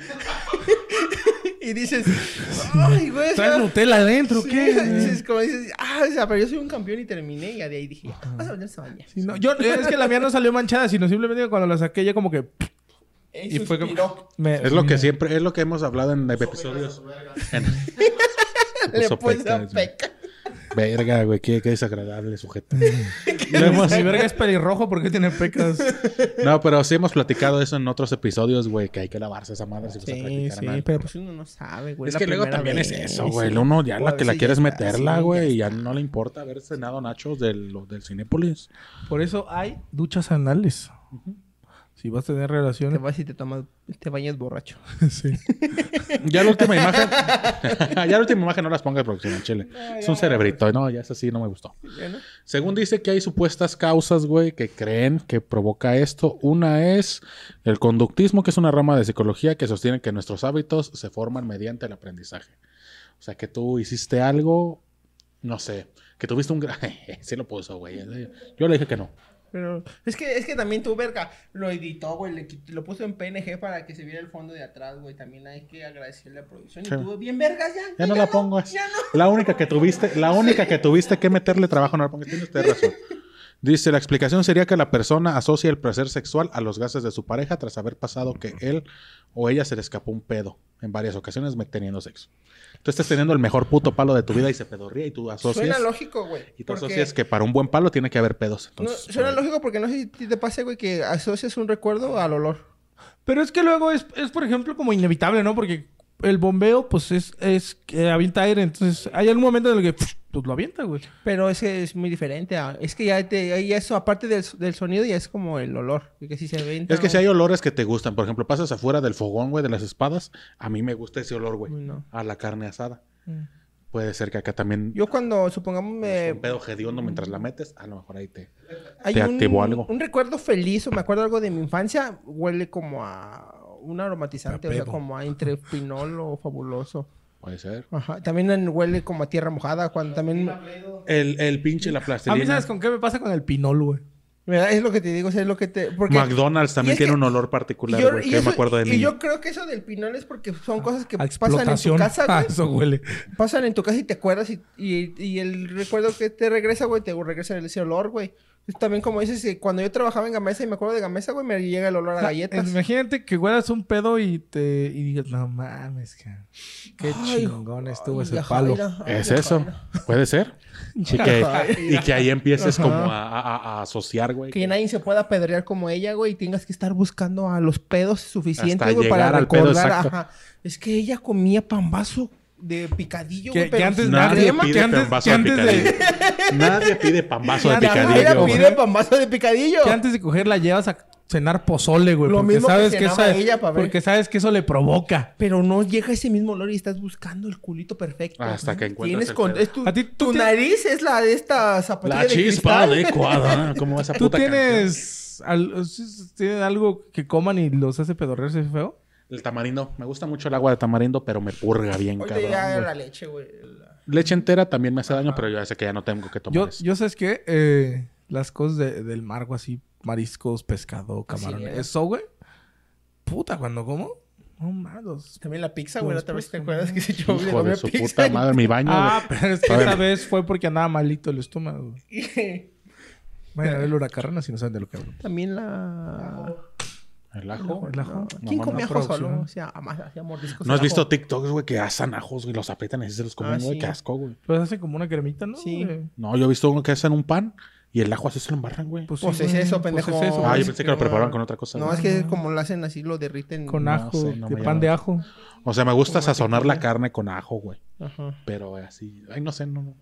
[SPEAKER 1] y dices, ay, güey, o
[SPEAKER 2] ¿Traes
[SPEAKER 1] sea,
[SPEAKER 2] Nutella adentro o
[SPEAKER 1] sí,
[SPEAKER 2] qué?
[SPEAKER 1] dices, como dices, o sea, pero yo soy un campeón y terminé y ya de ahí dije, vas a venirse a bañar.
[SPEAKER 2] Sí, no, es que la mía no salió manchada, sino simplemente cuando la saqué ya como que...
[SPEAKER 1] Y
[SPEAKER 2] fue como...
[SPEAKER 1] suspiró.
[SPEAKER 3] Es lo que siempre, es lo que hemos hablado en episodios.
[SPEAKER 1] Le
[SPEAKER 3] Puso
[SPEAKER 1] puse
[SPEAKER 3] peca,
[SPEAKER 1] a peca.
[SPEAKER 3] Verga, güey, qué desagradable sujeto.
[SPEAKER 2] Mi verga es pelirrojo, ¿por qué tiene pecas?
[SPEAKER 3] No, pero sí hemos platicado eso en otros episodios, güey, que hay que lavarse esa madre si vas a
[SPEAKER 1] Sí,
[SPEAKER 3] practicar
[SPEAKER 1] sí,
[SPEAKER 3] anal.
[SPEAKER 1] pero pues uno no sabe, güey.
[SPEAKER 3] Es
[SPEAKER 1] la
[SPEAKER 3] que luego
[SPEAKER 1] primera
[SPEAKER 3] también es
[SPEAKER 1] vez,
[SPEAKER 3] eso, güey.
[SPEAKER 1] sí.
[SPEAKER 3] Uno ya
[SPEAKER 1] O a
[SPEAKER 3] la que la
[SPEAKER 1] veces
[SPEAKER 3] quieres
[SPEAKER 1] ya está,
[SPEAKER 3] meterla,
[SPEAKER 1] sí,
[SPEAKER 3] güey, y ya
[SPEAKER 1] está.
[SPEAKER 3] no le importa haber cenado nachos del Cinépolis.
[SPEAKER 2] Por eso hay duchas anales. Si vas a tener
[SPEAKER 1] Te
[SPEAKER 2] relaciones.
[SPEAKER 1] vas y te bañas borracho.
[SPEAKER 2] Sí.
[SPEAKER 3] Ya la última imagen... ya la última imagen no las ponga de producción en Chile. Es un cerebrito. No, ya esa sí no me gustó.
[SPEAKER 1] Bueno,
[SPEAKER 3] Según dice que hay supuestas causas, güey, que creen que provoca esto. Una es el conductismo, que es una rama de psicología que sostiene que nuestros hábitos se forman mediante el aprendizaje. O sea, que tú hiciste algo, no sé, que tuviste un gran... sí lo puso, güey. Yo le dije que no.
[SPEAKER 1] pero es que también tu verga lo editó, güey, lo puso en PNG para que se viera el fondo de atrás, güey. También hay que agradecerle a la producción.
[SPEAKER 3] Sí.
[SPEAKER 1] Y tú, bien vergas,
[SPEAKER 3] Ya no la pongas.
[SPEAKER 1] Ya no.
[SPEAKER 3] La única que tuviste que meterle trabajo, no la pongas. Tiene usted razón. Dice, la explicación sería que la persona asocia el placer sexual a los gases de su pareja tras haber pasado que él o ella se le escapó un pedo en varias ocasiones teniendo sexo. Tú estás teniendo el mejor puto palo de tu vida y se pedorría y tú asocias...
[SPEAKER 1] Suena lógico, güey.
[SPEAKER 3] Y tú
[SPEAKER 1] porque-
[SPEAKER 3] asocias que para un buen palo tiene que haber pedos.
[SPEAKER 1] No,
[SPEAKER 3] Entonces,
[SPEAKER 1] suena
[SPEAKER 3] por ahí.
[SPEAKER 1] lógico porque no sé si te pasa, güey, que asocias un recuerdo al olor.
[SPEAKER 2] Pero es que luego es por ejemplo, como inevitable, ¿no? Porque el bombeo, pues, es que avienta aire. Entonces, hay algún momento en el que, pues, lo avienta, güey.
[SPEAKER 1] Pero ese es muy diferente. Es que ya eso, aparte del sonido, ya es como el olor. Que si se avienta,
[SPEAKER 3] Es que si hay olores que te gustan. Por ejemplo, pasas afuera del fogón, güey, de las espadas. A mí me gusta ese olor, güey.
[SPEAKER 1] Uy, no.
[SPEAKER 3] A la carne asada.
[SPEAKER 1] Mm.
[SPEAKER 3] Puede ser que acá también...
[SPEAKER 1] Yo cuando, supongamos,
[SPEAKER 3] un pedo hediondo mientras la metes. A lo mejor ahí te...
[SPEAKER 1] hay
[SPEAKER 3] te activó algo.
[SPEAKER 1] un recuerdo feliz o me acuerdo algo de mi infancia, huele como a un aromatizante,
[SPEAKER 2] A
[SPEAKER 1] o sea,
[SPEAKER 2] pedo.
[SPEAKER 1] como a entre pinol o fabuloso.
[SPEAKER 3] Puede ser.
[SPEAKER 1] Ajá. También huele como a tierra mojada, cuando también...
[SPEAKER 3] El pinche, la
[SPEAKER 2] A
[SPEAKER 3] plastilina.
[SPEAKER 2] mí, ¿sabes con qué me pasa con el pinol, güey?
[SPEAKER 1] ¿Verdad? Es lo que te digo, o sea, es lo que te... Porque...
[SPEAKER 3] McDonald's
[SPEAKER 1] y
[SPEAKER 3] también
[SPEAKER 1] es
[SPEAKER 3] tiene
[SPEAKER 1] que-
[SPEAKER 3] un olor particular,
[SPEAKER 1] yo-
[SPEAKER 3] güey.
[SPEAKER 1] y
[SPEAKER 3] Que
[SPEAKER 1] eso-
[SPEAKER 3] me acuerdo de
[SPEAKER 1] Y
[SPEAKER 3] niño.
[SPEAKER 1] yo creo que eso del pinol es porque son cosas que
[SPEAKER 2] A
[SPEAKER 1] pasan en tu
[SPEAKER 2] explotación.
[SPEAKER 1] casa,
[SPEAKER 2] Ah,
[SPEAKER 1] güey.
[SPEAKER 2] eso huele.
[SPEAKER 1] Pasan en tu casa y te acuerdas y el recuerdo que te regresa, güey, te regresa ese olor, güey. Es también como dices, que cuando yo trabajaba en Gamesa y me acuerdo de Gamesa, güey, me llega el olor a galletas.
[SPEAKER 2] Imagínate que huelas un pedo y digas, no mames, qué
[SPEAKER 1] Ay,
[SPEAKER 2] chingón estuvo
[SPEAKER 1] ay,
[SPEAKER 2] ese
[SPEAKER 1] ya,
[SPEAKER 2] palo.
[SPEAKER 1] Jaira, ay,
[SPEAKER 3] Es
[SPEAKER 1] ya,
[SPEAKER 3] eso.
[SPEAKER 1] Jaira.
[SPEAKER 3] Puede ser. Y que ahí empieces como a asociar, güey.
[SPEAKER 1] Que nadie se pueda pedrear como ella, güey, y tengas que estar buscando a los pedos suficientes,
[SPEAKER 3] Hasta
[SPEAKER 1] güey, para
[SPEAKER 3] llegar al pedo
[SPEAKER 1] recordar.
[SPEAKER 3] exacto.
[SPEAKER 1] Ajá. Es que ella comía pambazo de picadillo,
[SPEAKER 2] Que-
[SPEAKER 1] güey,
[SPEAKER 2] que
[SPEAKER 1] pero
[SPEAKER 2] antes
[SPEAKER 1] sin
[SPEAKER 3] Nadie
[SPEAKER 1] crema.
[SPEAKER 3] pide
[SPEAKER 2] que antes-
[SPEAKER 3] pambazo
[SPEAKER 2] que
[SPEAKER 3] de
[SPEAKER 2] antes de-
[SPEAKER 3] picadillo. Nadie pide pambazo de
[SPEAKER 2] Nadie
[SPEAKER 1] Jaira
[SPEAKER 3] picadillo.
[SPEAKER 2] güey.
[SPEAKER 1] pide pambazo de picadillo.
[SPEAKER 2] Que antes de coger la llevas a cenar pozole, güey.
[SPEAKER 1] Lo
[SPEAKER 2] Porque
[SPEAKER 1] mismo que
[SPEAKER 2] sabes que
[SPEAKER 1] cenaba
[SPEAKER 2] esa-
[SPEAKER 1] ella, pa' ver.
[SPEAKER 2] porque sabes que eso le provoca.
[SPEAKER 1] Pero no llega ese mismo olor y estás buscando el culito perfecto.
[SPEAKER 3] Hasta que encuentras
[SPEAKER 1] Tienes
[SPEAKER 3] el
[SPEAKER 1] con...
[SPEAKER 3] pedo.
[SPEAKER 1] es tu
[SPEAKER 2] A ti- tú
[SPEAKER 1] tu
[SPEAKER 2] tienes-
[SPEAKER 1] nariz es la de esta zapatilla
[SPEAKER 3] La
[SPEAKER 1] de
[SPEAKER 3] chispa
[SPEAKER 1] cristal.
[SPEAKER 3] adecuada. ¿Cómo esa
[SPEAKER 2] ¿Tú
[SPEAKER 3] puta
[SPEAKER 2] tienes, ¿Tienen algo que coman y los hace pedorrearse feo?
[SPEAKER 3] canción? El tamarindo. Me gusta mucho el agua de tamarindo, pero me purga bien,
[SPEAKER 1] Ahorita
[SPEAKER 3] cabrón.
[SPEAKER 1] ya
[SPEAKER 3] güey.
[SPEAKER 1] la leche, güey.
[SPEAKER 3] Leche entera también me hace daño, pero yo ya sé que ya no tengo que tomar eso.
[SPEAKER 2] Yo ¿sabes qué? Las cosas del mar, güey, así, mariscos, pescado, camarones.
[SPEAKER 1] es.
[SPEAKER 2] Eso, güey. Puta, cuando como, no mames.
[SPEAKER 1] También la pizza, güey. La otra vez te
[SPEAKER 2] Después,
[SPEAKER 1] acuerdas que se echó
[SPEAKER 3] Hijo de su puta madre, mi baño.
[SPEAKER 2] Ah,
[SPEAKER 3] güey.
[SPEAKER 2] pero es que
[SPEAKER 3] A ver.
[SPEAKER 2] esta vez fue porque andaba malito el estómago.
[SPEAKER 1] güey.
[SPEAKER 2] Vayan a ver la huracarrana si no saben de lo que hablo.
[SPEAKER 1] También la...
[SPEAKER 3] El ajo.
[SPEAKER 2] El ajo.
[SPEAKER 1] ¿Quién
[SPEAKER 3] No,
[SPEAKER 1] come
[SPEAKER 2] no,
[SPEAKER 1] ajo
[SPEAKER 2] producción.
[SPEAKER 1] solo? O sea, hacía mordiscos
[SPEAKER 3] ¿No has
[SPEAKER 1] al
[SPEAKER 3] visto
[SPEAKER 1] ajo.
[SPEAKER 3] TikToks, güey, que asan ajos y los aprietan y así se los comen,
[SPEAKER 1] Ah,
[SPEAKER 3] güey?
[SPEAKER 1] sí.
[SPEAKER 3] Qué asco, güey.
[SPEAKER 2] Pues hacen como una cremita, ¿no?
[SPEAKER 1] Sí.
[SPEAKER 2] güey?
[SPEAKER 3] No, yo he visto uno que hacen un pan y el ajo así se lo embarran, güey.
[SPEAKER 1] Pues
[SPEAKER 2] sí,
[SPEAKER 1] es
[SPEAKER 2] güey.
[SPEAKER 1] eso,
[SPEAKER 2] Pues
[SPEAKER 1] pendejo.
[SPEAKER 2] es eso,
[SPEAKER 3] Ah,
[SPEAKER 2] güey.
[SPEAKER 3] yo pensé que lo preparaban con otra cosa.
[SPEAKER 1] No,
[SPEAKER 3] güey.
[SPEAKER 1] es que como lo hacen así, lo derriten.
[SPEAKER 2] Con
[SPEAKER 3] No
[SPEAKER 2] ajo,
[SPEAKER 3] sé, no
[SPEAKER 2] que
[SPEAKER 3] me
[SPEAKER 2] pan
[SPEAKER 3] llama.
[SPEAKER 2] de ajo.
[SPEAKER 3] O sea, me gusta
[SPEAKER 1] Como
[SPEAKER 3] sazonar la
[SPEAKER 1] mantequilla.
[SPEAKER 3] carne con ajo, güey.
[SPEAKER 1] Ajá.
[SPEAKER 3] Pero así... Ay, no sé, no.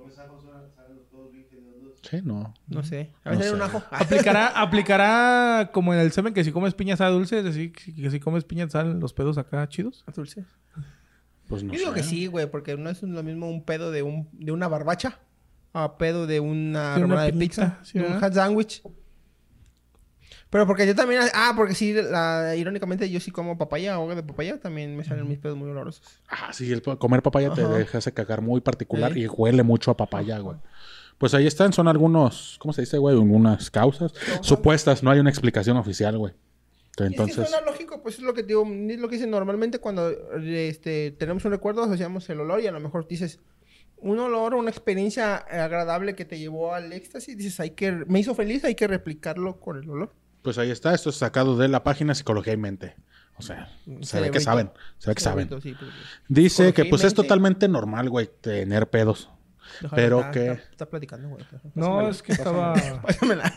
[SPEAKER 3] Sí, no.
[SPEAKER 1] No sé. A
[SPEAKER 3] No
[SPEAKER 1] veces
[SPEAKER 3] sé.
[SPEAKER 1] un ajo.
[SPEAKER 2] ¿Aplicará como en el semen que si comes piña sal dulce, es decir, que si comes piña sal los pedos acá chidos?
[SPEAKER 1] Dulce.
[SPEAKER 3] Pues no
[SPEAKER 1] Yo digo
[SPEAKER 3] sé.
[SPEAKER 1] que sí, güey, porque no es lo mismo un pedo de una barbacha a pedo de una
[SPEAKER 2] Sí, una
[SPEAKER 1] rebanada de
[SPEAKER 2] piñita,
[SPEAKER 1] pizza,
[SPEAKER 2] sí,
[SPEAKER 1] de un
[SPEAKER 2] ¿verdad?
[SPEAKER 1] hot sandwich. Pero porque yo también... porque sí, irónicamente yo sí como papaya, hoja de papaya, también me salen mis pedos muy olorosos.
[SPEAKER 3] Ah, sí, comer papaya te
[SPEAKER 1] Ajá.
[SPEAKER 3] deja ese cagar muy particular
[SPEAKER 1] Sí.
[SPEAKER 3] y huele mucho a papaya, güey. Pues ahí están, son algunos, ¿cómo se dice, güey? Algunas causas supuestas, no hay una explicación oficial, güey.
[SPEAKER 1] Y es
[SPEAKER 3] Entonces,
[SPEAKER 1] que suena lógico, pues es lo que te digo, es lo que dicen normalmente cuando tenemos un recuerdo, asociamos el olor y a lo mejor dices un olor o una experiencia agradable que te llevó al éxtasis, dices, me hizo feliz, hay que replicarlo con el olor.
[SPEAKER 3] pues ahí está, esto es sacado de la página Psicología y Mente. O sea, se ve que saben, se ve que saben.
[SPEAKER 1] Cerebrito, sí, pues,
[SPEAKER 3] Dice que
[SPEAKER 1] Psicología y
[SPEAKER 3] pues es
[SPEAKER 1] Mente.
[SPEAKER 3] totalmente normal, güey, tener pedos.
[SPEAKER 1] Déjame,
[SPEAKER 3] Pero que...
[SPEAKER 1] Está platicando, güey.
[SPEAKER 2] No, es que estaba...
[SPEAKER 1] Pásamela.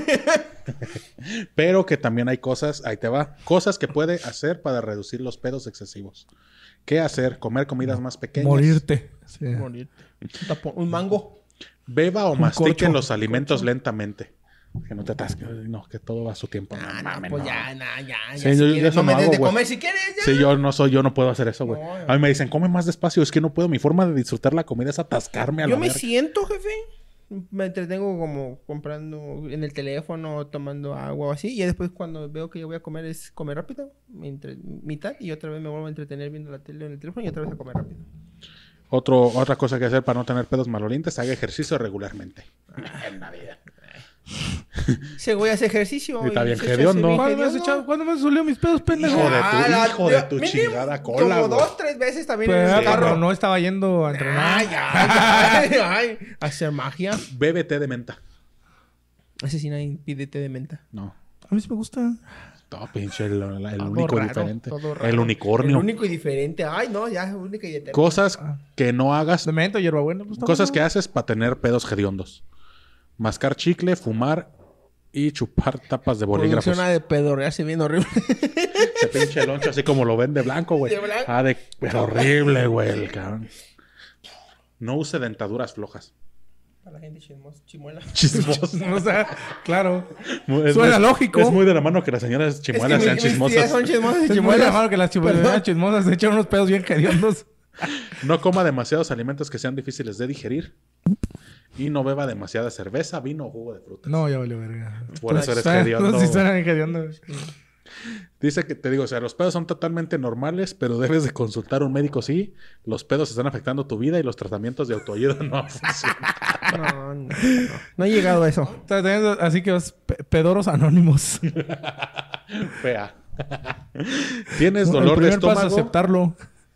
[SPEAKER 3] Pero que también hay cosas, ahí te va, cosas que puede hacer para reducir los pedos excesivos. ¿Qué hacer? Comer comidas más pequeñas.
[SPEAKER 2] Morirte. Sí.
[SPEAKER 1] Morirte. Un mango.
[SPEAKER 3] Beba o
[SPEAKER 2] Un
[SPEAKER 3] mastique
[SPEAKER 2] corcho.
[SPEAKER 3] los alimentos lentamente. Que no te atasques. No, que todo va a su tiempo. No,
[SPEAKER 1] No,
[SPEAKER 3] mames,
[SPEAKER 1] pues
[SPEAKER 3] no.
[SPEAKER 1] ya.
[SPEAKER 3] Sí,
[SPEAKER 1] Si
[SPEAKER 3] yo
[SPEAKER 1] quieres,
[SPEAKER 3] eso
[SPEAKER 1] no me
[SPEAKER 3] no
[SPEAKER 1] des
[SPEAKER 3] hago,
[SPEAKER 1] de
[SPEAKER 3] güey.
[SPEAKER 1] comer si quieres, ya.
[SPEAKER 3] Sí, yo no puedo hacer eso, güey.
[SPEAKER 1] No,
[SPEAKER 3] A mí me dicen, come más despacio. Es que no puedo. Mi forma de disfrutar la comida es atascarme a la
[SPEAKER 1] Yo me
[SPEAKER 3] verga.
[SPEAKER 1] siento, jefe. Me entretengo como comprando en el teléfono, tomando agua o así. Y después cuando veo que yo voy a comer es comer rápido. Mitad. Y otra vez me vuelvo a entretener viendo la tele en el teléfono y otra vez a comer rápido.
[SPEAKER 3] Otra cosa que hacer para no tener pedos malolientes, haga ejercicio regularmente. En la vida.
[SPEAKER 1] Se voy a hacer ejercicio.
[SPEAKER 3] Y está bien
[SPEAKER 1] se hace
[SPEAKER 3] hediondo.
[SPEAKER 1] bien
[SPEAKER 2] ¿Cuándo me has
[SPEAKER 1] hediondo.
[SPEAKER 2] echado? ¿Cuándo me has olido mis pedos, pendejo?
[SPEAKER 3] Hijo de tu
[SPEAKER 1] mínimo,
[SPEAKER 3] chingada cola,
[SPEAKER 1] Como
[SPEAKER 3] güey.
[SPEAKER 1] 2-3 veces también en
[SPEAKER 2] Pero
[SPEAKER 1] el carro.
[SPEAKER 2] cuando no estaba yendo a entrenar.
[SPEAKER 1] Ay. Hacer magia.
[SPEAKER 3] Bebe té de menta.
[SPEAKER 1] Ese sí nadie pide té de menta.
[SPEAKER 3] No.
[SPEAKER 2] A mí sí me gusta.
[SPEAKER 3] No, pinche, el
[SPEAKER 1] Todo
[SPEAKER 3] único y
[SPEAKER 1] raro,
[SPEAKER 3] diferente.
[SPEAKER 1] todo raro.
[SPEAKER 3] El unicornio.
[SPEAKER 1] El único y diferente. Ay, no, ya, única y eterna.
[SPEAKER 3] Cosas que no hagas.
[SPEAKER 2] Cemento, hierbabuena. Pues, está
[SPEAKER 3] Cosas
[SPEAKER 2] bueno.
[SPEAKER 3] que haces para tener pedos hediondos. Mascar chicle, fumar y chupar tapas de bolígrafos.
[SPEAKER 1] Producción de pedorrearse bien horrible.
[SPEAKER 3] Ese pinche loncho así como lo ven de blanco, güey.
[SPEAKER 1] De blanco.
[SPEAKER 3] Pero horrible, güey, el cabrón. No use dentaduras flojas.
[SPEAKER 1] Para la gente chimuela.
[SPEAKER 3] Chismoso.
[SPEAKER 2] O sea, claro.
[SPEAKER 3] Es
[SPEAKER 2] Suena
[SPEAKER 3] muy-
[SPEAKER 2] lógico.
[SPEAKER 3] Es muy de la mano que las señoras chimuelas sean
[SPEAKER 1] mis tías
[SPEAKER 3] chismosas.
[SPEAKER 1] son chismosas y
[SPEAKER 2] Es muy
[SPEAKER 1] chimuelas.
[SPEAKER 2] raro que las chimuelas chismosas se echan unos pedos bien hediondos.
[SPEAKER 3] No coma demasiados alimentos que sean difíciles de digerir. Y no beba demasiada cerveza, vino o jugo de frutas.
[SPEAKER 2] No, ya valió verga.
[SPEAKER 3] Por eso eres
[SPEAKER 2] Suena-
[SPEAKER 3] hediondo.
[SPEAKER 2] Sí, suena bien hediondo.
[SPEAKER 3] Dice que, te digo, o sea, los pedos son totalmente normales, pero debes de consultar a un médico si los pedos están afectando tu vida y los tratamientos de autoayuda no funcionan.
[SPEAKER 1] No. No he llegado a eso.
[SPEAKER 2] Está teniendo- Así que vas pedoros anónimos.
[SPEAKER 3] Fea. ¿Tienes
[SPEAKER 2] El
[SPEAKER 3] dolor de
[SPEAKER 2] primer paso es
[SPEAKER 3] estómago?
[SPEAKER 2] aceptarlo.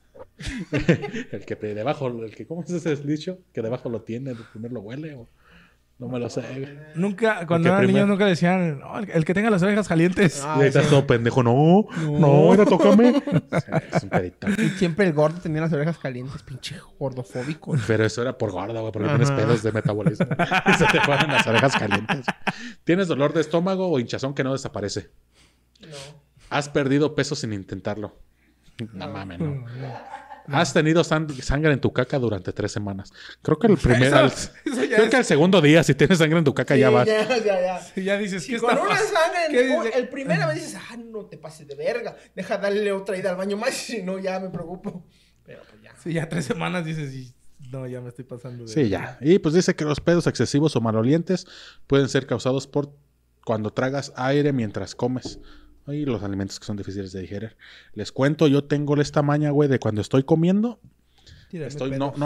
[SPEAKER 3] El que debajo, ¿cómo es ese dicho? Que debajo lo tiene, el primero lo huele. No me lo sé.
[SPEAKER 2] Nunca, cuando
[SPEAKER 3] El que
[SPEAKER 2] eran niños,
[SPEAKER 3] primer-
[SPEAKER 2] nunca decían, "No, el que tenga las orejas calientes.
[SPEAKER 1] Ah,
[SPEAKER 3] Y ahí estás
[SPEAKER 1] sí.
[SPEAKER 3] todo pendejo. No, mira, tócame. Es un pedito.
[SPEAKER 1] Y siempre el gordo tenía las orejas calientes, pinche gordofóbico.
[SPEAKER 3] Pero eso era por gorda, güey, porque
[SPEAKER 1] Ajá.
[SPEAKER 3] tienes pedos de metabolismo. Y se te ponen las orejas calientes. ¿Tienes dolor de estómago o hinchazón que no desaparece?
[SPEAKER 1] No.
[SPEAKER 3] ¿Has perdido peso sin intentarlo? No mames, no. ¿Has tenido sangre en tu caca durante 3 semanas? Creo que creo que al segundo día, si tienes sangre en tu caca, ya vas.
[SPEAKER 1] Ya.
[SPEAKER 2] Y ya dices,
[SPEAKER 1] Si
[SPEAKER 2] ¿qué
[SPEAKER 1] con
[SPEAKER 2] está
[SPEAKER 1] una
[SPEAKER 2] pasando?
[SPEAKER 1] sangre
[SPEAKER 2] ¿Qué
[SPEAKER 1] en
[SPEAKER 2] dice?
[SPEAKER 1] el primera vez dices, no te pases de verga. Deja darle otra ida al baño más, si no, ya me preocupo. Pero pues ya.
[SPEAKER 2] Sí, ya 3 semanas dices, no, ya me estoy pasando de...
[SPEAKER 3] Sí, ya. Y pues dice que los pedos excesivos o malolientes pueden ser causados por cuando tragas aire mientras comes. Y los alimentos que son difíciles de digerir. Les cuento, yo tengo esta maña, güey, de cuando estoy comiendo. No.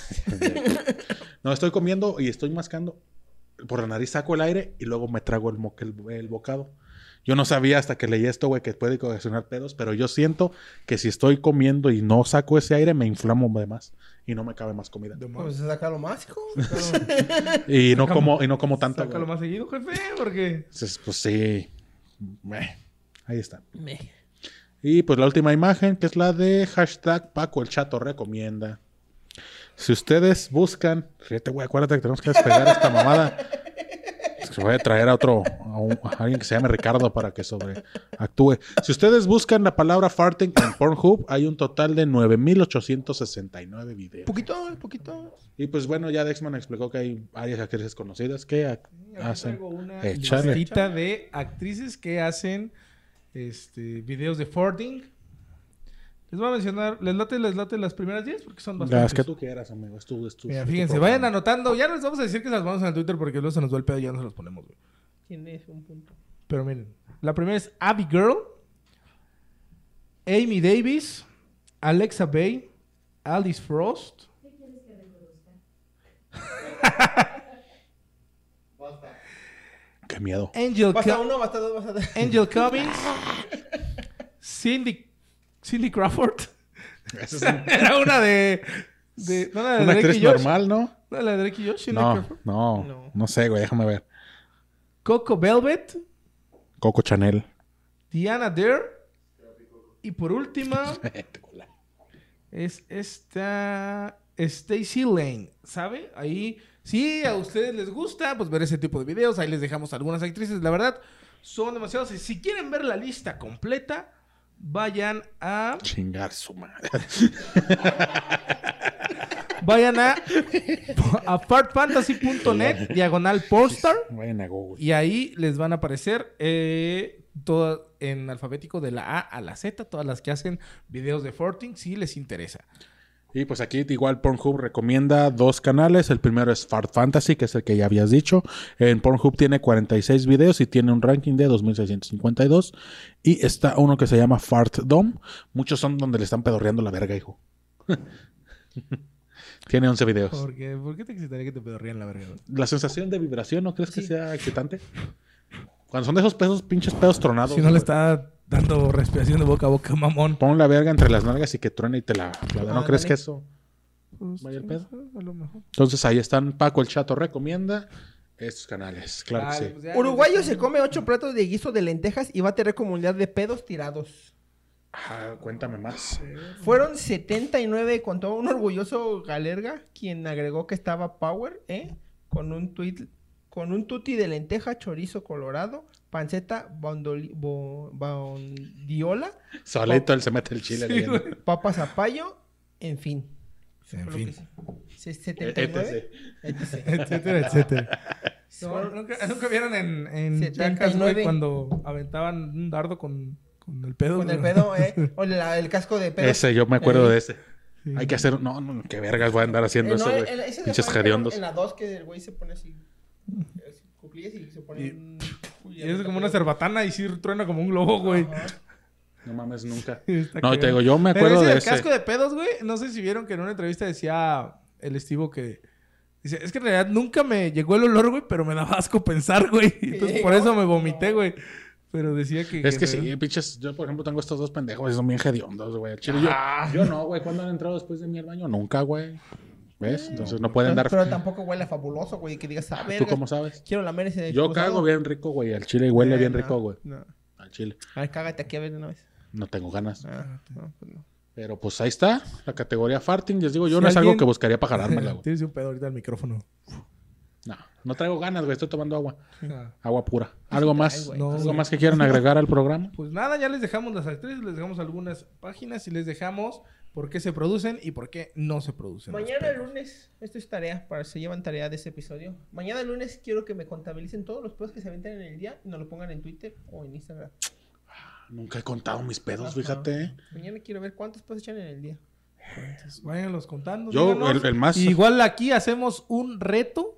[SPEAKER 3] No, estoy comiendo y estoy mascando. Por la nariz saco el aire y luego me trago el bocado. Yo no sabía hasta que leí esto, güey, que puede ocasionar pedos, pero yo siento que si estoy comiendo y no saco ese aire, me inflamo de más y no me cabe más comida.
[SPEAKER 1] Pues sácalo más, hijo.
[SPEAKER 3] Y no como tanto.
[SPEAKER 2] Sácalo
[SPEAKER 3] güey.
[SPEAKER 2] más seguido, jefe, porque...
[SPEAKER 3] Entonces, pues sí. Ahí está. Y pues la última imagen, que es la de hashtag Paco el Chato recomienda. Si ustedes buscan, fíjate, güey, acuérdate que tenemos que despegar esta mamada. Se voy a traer a alguien que se llame Ricardo para que sobreactúe. Si ustedes buscan la palabra farting en Pornhub, hay un total de 9,869 videos.
[SPEAKER 1] Poquito.
[SPEAKER 3] Y pues bueno, ya Dexman explicó que hay varias actrices conocidas que hacen.
[SPEAKER 2] Traigo una
[SPEAKER 3] Échale.
[SPEAKER 2] listita de actrices que hacen videos de farting. Les voy a mencionar, les late las primeras 10 porque son bastantes.
[SPEAKER 3] Las que tú quieras, amigo. Es tu
[SPEAKER 2] Mira,
[SPEAKER 3] es tu
[SPEAKER 2] fíjense,
[SPEAKER 3] programa.
[SPEAKER 2] vayan anotando. Ya no les vamos a decir que las vamos en el Twitter porque luego se nos va el pedo y ya no se los ponemos, güey.
[SPEAKER 1] Tienes un punto.
[SPEAKER 2] Pero miren, la primera es Abby Girl, Amy Davis, Alexa Bay, Alice Frost.
[SPEAKER 3] Qué miedo.
[SPEAKER 1] Basta uno, basta dos, basta tres.
[SPEAKER 2] Angel Cummings, Cindy Crawford.
[SPEAKER 3] Esa es
[SPEAKER 2] Era una de no, la de
[SPEAKER 3] una
[SPEAKER 2] Drake
[SPEAKER 3] actriz
[SPEAKER 2] y Josh.
[SPEAKER 3] normal, ¿no?
[SPEAKER 2] No, la de Drake y Josh, Cindy
[SPEAKER 3] No,
[SPEAKER 2] Crawford.
[SPEAKER 3] no sé, güey, déjame ver.
[SPEAKER 2] Coco Velvet,
[SPEAKER 3] Coco Chanel.
[SPEAKER 2] Diana Dare. Y por última es esta Stacy Lane, ¿sabe? Ahí, si a ustedes les gusta, pues ver ese tipo de videos. Ahí les dejamos algunas actrices. La verdad, son demasiados. Si quieren ver la lista completa, vayan a...
[SPEAKER 3] Chingar su madre.
[SPEAKER 2] Vayan a fartfantasy.net/pornstar.
[SPEAKER 3] Vayan a Google.
[SPEAKER 2] Y ahí les van a aparecer todo en alfabético de la A a la Z, todas las que hacen videos de Forting, si les interesa.
[SPEAKER 3] Y pues aquí igual Pornhub recomienda 2 canales. El primero es Fart Fantasy, que es el que ya habías dicho. En Pornhub tiene 46 videos y tiene un ranking de 2,652. Y está uno que se llama Fart Dome. Muchos son donde le están pedorreando la verga, hijo. Tiene 11 videos.
[SPEAKER 2] ¿Por qué te excitaría que te pedorrían la verga?
[SPEAKER 3] La sensación de vibración, ¿no crees que sea excitante? Cuando son de esos pedos, pinches pedos tronados.
[SPEAKER 2] Si no le está dando respiración de boca a boca, mamón.
[SPEAKER 3] Pon la verga entre las nalgas y que truene y te la ¿no crees
[SPEAKER 1] dale.
[SPEAKER 3] que eso
[SPEAKER 2] Pues,
[SPEAKER 3] vaya el pedo?
[SPEAKER 2] A lo mejor.
[SPEAKER 3] Entonces ahí están. Paco el Chato recomienda estos canales. Claro que sí.
[SPEAKER 2] Pues ya,
[SPEAKER 1] Uruguayo
[SPEAKER 2] les
[SPEAKER 1] se
[SPEAKER 2] dejamos.
[SPEAKER 1] come 8 platos de guiso de lentejas y va a tener comunidad de pedos tirados.
[SPEAKER 3] Ah, cuéntame más.
[SPEAKER 1] Fueron 79, contó un orgulloso Galerga, quien agregó que estaba Power, con un tutti de lenteja, chorizo colorado, panceta, bondiola,
[SPEAKER 3] Solito él se mete el chile.
[SPEAKER 2] Sí,
[SPEAKER 3] leyendo.
[SPEAKER 2] güey.
[SPEAKER 1] papa zapallo, en fin. Eso
[SPEAKER 2] En
[SPEAKER 1] fue lo
[SPEAKER 2] fin.
[SPEAKER 1] que hice. 79, etc.
[SPEAKER 2] Etcétera, etcétera. No,
[SPEAKER 1] Fueron
[SPEAKER 2] ¿nunca vieron en
[SPEAKER 1] 79.
[SPEAKER 2] Jackass, güey, cuando aventaban un dardo con el pedo?
[SPEAKER 1] Con el
[SPEAKER 2] güey?
[SPEAKER 1] pedo, o el casco de pedo.
[SPEAKER 3] Ese, yo me acuerdo de ese.
[SPEAKER 2] Sí.
[SPEAKER 3] Hay que hacer... No, qué vergas voy a andar haciendo eso, güey.
[SPEAKER 1] ese de
[SPEAKER 3] Pinches
[SPEAKER 1] Juan,
[SPEAKER 3] hediondos.
[SPEAKER 1] En la 2 que el güey se pone así. Cuclillas y se pone
[SPEAKER 2] Y es como una cerbatana y sí truena como un globo, güey.
[SPEAKER 1] Ajá.
[SPEAKER 3] No mames, nunca.
[SPEAKER 2] Está
[SPEAKER 3] No,
[SPEAKER 2] cagado.
[SPEAKER 3] te digo, yo me
[SPEAKER 2] Pero
[SPEAKER 3] acuerdo
[SPEAKER 2] ese
[SPEAKER 3] de
[SPEAKER 2] del
[SPEAKER 3] ese.
[SPEAKER 2] casco de pedos, güey. No sé si vieron que en una entrevista decía el Estivo que... Dice, es que en realidad nunca me llegó el olor, güey, pero me daba asco pensar, güey. Entonces por eso me vomité, güey. Pero decía que...
[SPEAKER 3] Es que sí, pinches. Yo, por ejemplo, tengo estos 2 pendejos y son bien hediondos, güey. Al chile, yo no, güey. ¿Cuándo han entrado después de mí al baño? Nunca, güey. ¿Ves? Entonces no pueden dar...
[SPEAKER 1] Pero tampoco huele fabuloso, güey. Que digas, a ver.
[SPEAKER 3] ¿Tú cómo sabes?
[SPEAKER 1] Quiero lamer ese.
[SPEAKER 3] Yo
[SPEAKER 1] excusado.
[SPEAKER 3] cago bien rico, güey. Al chile huele bien
[SPEAKER 1] No,
[SPEAKER 3] rico, güey.
[SPEAKER 1] No.
[SPEAKER 3] Al chile.
[SPEAKER 1] A ver, cágate aquí a ver de una vez.
[SPEAKER 3] No tengo ganas.
[SPEAKER 1] No, pues no.
[SPEAKER 3] Pero pues ahí está. La categoría farting. Les digo, yo
[SPEAKER 2] Si
[SPEAKER 3] no es algo
[SPEAKER 2] alguien-
[SPEAKER 3] que buscaría para jalármela, güey.
[SPEAKER 2] Tienes un pedo ahorita al micrófono.
[SPEAKER 3] No, no traigo ganas, güey. Estoy tomando agua.
[SPEAKER 2] Ah.
[SPEAKER 3] Agua pura. ¿Algo más?
[SPEAKER 1] güey.
[SPEAKER 2] No,
[SPEAKER 3] ¿Algo
[SPEAKER 2] güey.
[SPEAKER 3] más que quieran agregar al programa?
[SPEAKER 2] Pues nada, ya les dejamos las actrices, les dejamos algunas páginas y les dejamos por qué se producen y por qué no se producen. los
[SPEAKER 1] Mañana
[SPEAKER 2] pedos.
[SPEAKER 1] lunes, esto es tarea, para se llevan tarea de este episodio. Mañana lunes quiero que me contabilicen todos los pedos que se aventan en el día y nos lo pongan en Twitter o en Instagram.
[SPEAKER 3] Nunca he contado mis pedos,
[SPEAKER 1] Ajá.
[SPEAKER 3] fíjate.
[SPEAKER 1] Mañana quiero ver cuántos pedos echan en el día.
[SPEAKER 2] Entonces, váyanlos contando.
[SPEAKER 3] Yo,
[SPEAKER 2] díganos.
[SPEAKER 3] el más...
[SPEAKER 2] Igual aquí hacemos un reto.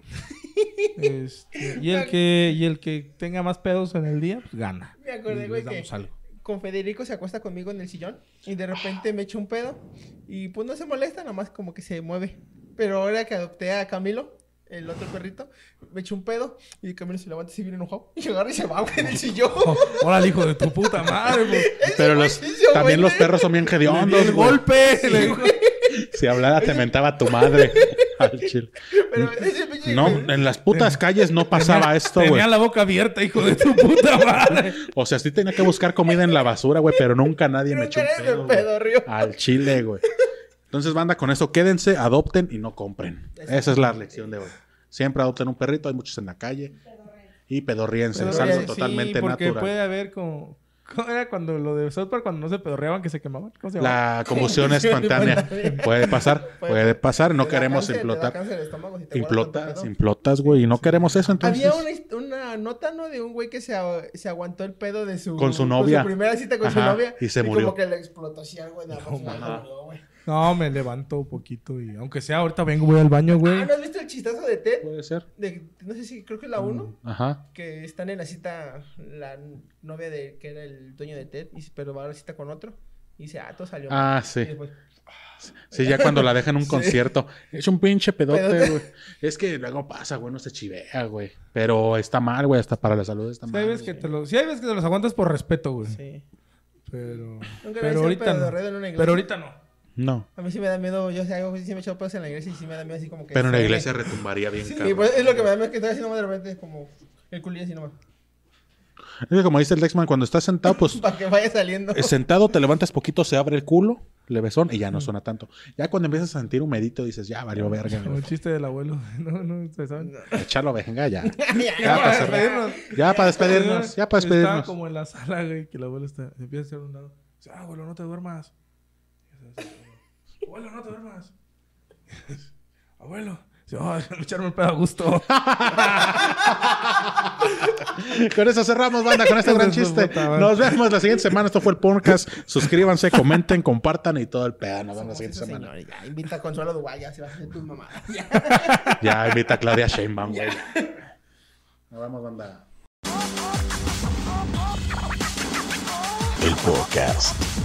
[SPEAKER 2] Y el que tenga más pedos en el día, pues gana.
[SPEAKER 1] Me acordé,
[SPEAKER 2] Y
[SPEAKER 1] güey,
[SPEAKER 2] les damos
[SPEAKER 1] que
[SPEAKER 2] algo.
[SPEAKER 1] con Federico se acuesta conmigo en el sillón y de repente me echa un pedo y pues no se molesta, nada más como que se mueve. Pero ahora que adopté a Camilo, el otro perrito, me echa un pedo y Camilo se levanta así bien enojado y agarra y se va, güey, del sillón.
[SPEAKER 2] Oh, órale, hijo de tu puta madre, güey.
[SPEAKER 3] Pero
[SPEAKER 1] güey
[SPEAKER 3] los,
[SPEAKER 1] sí se
[SPEAKER 3] también los
[SPEAKER 1] ofende.
[SPEAKER 3] perros son bien
[SPEAKER 2] Le di
[SPEAKER 3] hediondos,
[SPEAKER 2] el
[SPEAKER 3] güey.
[SPEAKER 2] golpe.
[SPEAKER 3] Si hablara te mentaba tu madre. Al chile.
[SPEAKER 1] Pero ese pinche
[SPEAKER 3] No, en las putas calles no pasaba esto, güey.
[SPEAKER 2] Tenía la boca abierta, hijo de tu puta madre.
[SPEAKER 3] O sea, sí tenía que buscar comida en la basura, güey, pero nunca nadie me echó un
[SPEAKER 1] nunca eres
[SPEAKER 3] pedo,
[SPEAKER 1] el
[SPEAKER 3] güey.
[SPEAKER 1] pedorrio.
[SPEAKER 3] Al chile, güey. Entonces, banda, con eso quédense, adopten y no compren. Esa es la lección de hoy. Siempre adopten un perrito, hay muchos en la calle. Y pedorriense, es algo
[SPEAKER 2] Sí,
[SPEAKER 3] totalmente
[SPEAKER 2] porque
[SPEAKER 3] natural.
[SPEAKER 2] puede haber como... ¿Cómo era cuando lo de South Park, cuando no se pedorreaban, que se quemaban? ¿Cómo se llama?
[SPEAKER 3] La combustión espontánea. Puede pasar. No
[SPEAKER 1] Te da
[SPEAKER 3] queremos
[SPEAKER 1] cáncer, te da
[SPEAKER 3] implotar.
[SPEAKER 1] cáncer de estómago si te guardas tanto pedo.
[SPEAKER 3] Implotas, güey, y no queremos eso, entonces.
[SPEAKER 1] Había una nota, ¿no? De un güey que se aguantó el pedo de su...
[SPEAKER 3] Con su novia.
[SPEAKER 1] Con su primera cita con su
[SPEAKER 3] Ajá,
[SPEAKER 1] novia.
[SPEAKER 3] y se murió.
[SPEAKER 1] como que le explotó así algo de la persona,
[SPEAKER 3] Ajá.
[SPEAKER 1] murió, güey.
[SPEAKER 2] No, me levanto un poquito y... Aunque sea, ahorita vengo, voy al baño, güey.
[SPEAKER 1] ¿No has visto el chistazo de Ted?
[SPEAKER 3] Puede ser.
[SPEAKER 1] No sé si, creo que es la 1.
[SPEAKER 3] Ajá.
[SPEAKER 1] Que están en la cita la novia de que era el dueño de Ted, pero va a la cita con otro. Y dice, todo salió mal.
[SPEAKER 3] Ah,
[SPEAKER 1] Y
[SPEAKER 3] sí.
[SPEAKER 1] después,
[SPEAKER 3] Sí, ya cuando la dejan en un
[SPEAKER 1] Sí.
[SPEAKER 3] concierto. Es un pinche pedote,
[SPEAKER 1] Pedote.
[SPEAKER 3] güey. Es que luego pasa, güey, no se chivea, güey. Pero está mal, güey, hasta para la salud está
[SPEAKER 2] Sí,
[SPEAKER 3] mal.
[SPEAKER 2] hay veces que
[SPEAKER 3] güey.
[SPEAKER 2] sí hay veces que te los aguantas por respeto, güey.
[SPEAKER 1] sí.
[SPEAKER 2] Pero...
[SPEAKER 1] Nunca
[SPEAKER 2] Pero
[SPEAKER 1] había
[SPEAKER 2] ahorita
[SPEAKER 1] sido
[SPEAKER 2] no.
[SPEAKER 1] pedorredo en una iglesia.
[SPEAKER 2] Pero ahorita no.
[SPEAKER 3] No.
[SPEAKER 1] A mí sí me da miedo, yo sé algo, sí me he echado pedos en la iglesia y sí me da miedo así como que...
[SPEAKER 3] Pero en la
[SPEAKER 1] suene.
[SPEAKER 3] iglesia retumbaría bien,
[SPEAKER 1] Sí,
[SPEAKER 3] cabrón.
[SPEAKER 1] pues es lo que me da miedo, que estoy haciendo más de repente, como el culillo así nomás.
[SPEAKER 3] Es que como dice el Lexman, cuando estás sentado, pues
[SPEAKER 1] Para que vaya saliendo.
[SPEAKER 3] sentado te levantas poquito, se abre el culo levesón y ya no suena tanto. Ya cuando empiezas a sentir humedito dices, ya valió verga.
[SPEAKER 2] Como el chiste del abuelo. No, ¿saben?
[SPEAKER 3] Echarlo, venga, ya.
[SPEAKER 2] Ya para despedirnos.
[SPEAKER 3] Ya para despedirnos.
[SPEAKER 2] Estaba
[SPEAKER 3] despedirnos.
[SPEAKER 2] como en la sala, güey, que el abuelo se empieza a hacer un lado. Dice, abuelo, no te duermas. Abuelo, no te duermas. Abuelo. Dice, echarme el pedo a gusto.
[SPEAKER 3] Con eso cerramos, banda, con este gran chiste. Nos vemos la siguiente semana. Esto fue el podcast. Suscríbanse, comenten, compartan y todo el pedo. Nos vemos la siguiente semana.
[SPEAKER 1] Señor, ya, invita a Consuelo Duval, ya se va a hacer tus mamadas.
[SPEAKER 3] Ya, invita a Claudia Sheinbaum, güey. Nos vemos, banda.
[SPEAKER 4] El podcast.